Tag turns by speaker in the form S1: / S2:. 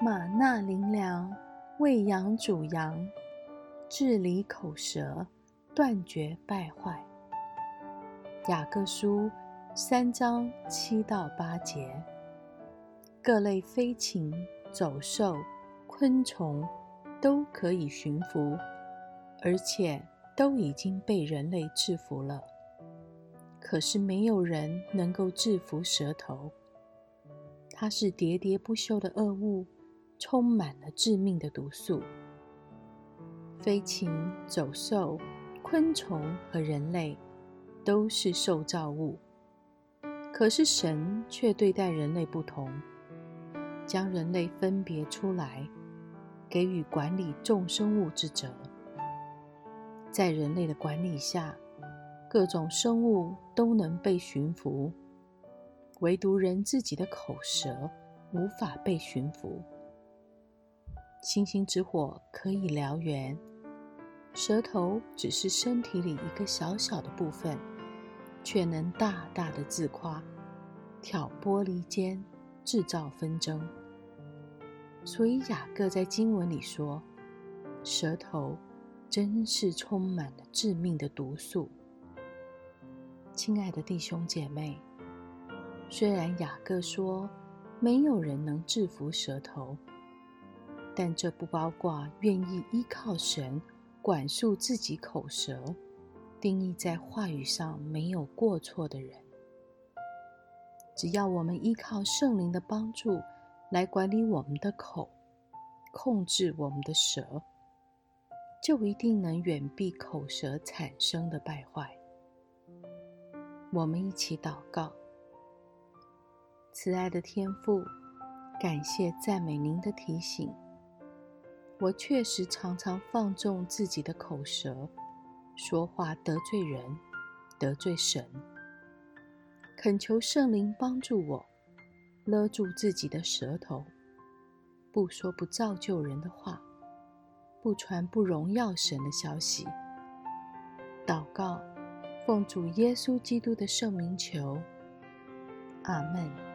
S1: 玛纳灵粮，喂养主羊，治理口舌，断绝败坏。雅各书3章7到8节。各类飞禽、走兽、昆虫都可以驯服，而且都已经被人类制服了。可是没有人能够制服蛇头，它是喋喋不休的恶物，充满了致命的毒素。飞禽、走兽、昆虫和人类都是受造物，可是神却对待人类不同，将人类分别出来，给予管理众生物之责。在人类的管理下，各种生物都能被驯服，唯独人自己的口舌无法被驯服。星星之火可以燎原，舌头只是身体里一个小小的部分，却能大大的自夸，挑拨离间，制造纷争。所以雅各在经文里说，舌头真是充满了致命的毒素。亲爱的弟兄姐妹，虽然雅各说没有人能制服舌头，但这不包括愿意依靠神管束自己口舌，定义在话语上没有过错的人。只要我们依靠圣灵的帮助来管理我们的口，控制我们的舌，就一定能远避口舌产生的败坏。我们一起祷告。慈爱的天父，感谢赞美您的提醒。我确实常常放纵自己的口舌，说话得罪人，得罪神。恳求圣灵帮助我，勒住自己的舌头，不说不造就人的话，不传不荣耀神的消息。祷告，奉主耶稣基督的圣名求，阿们。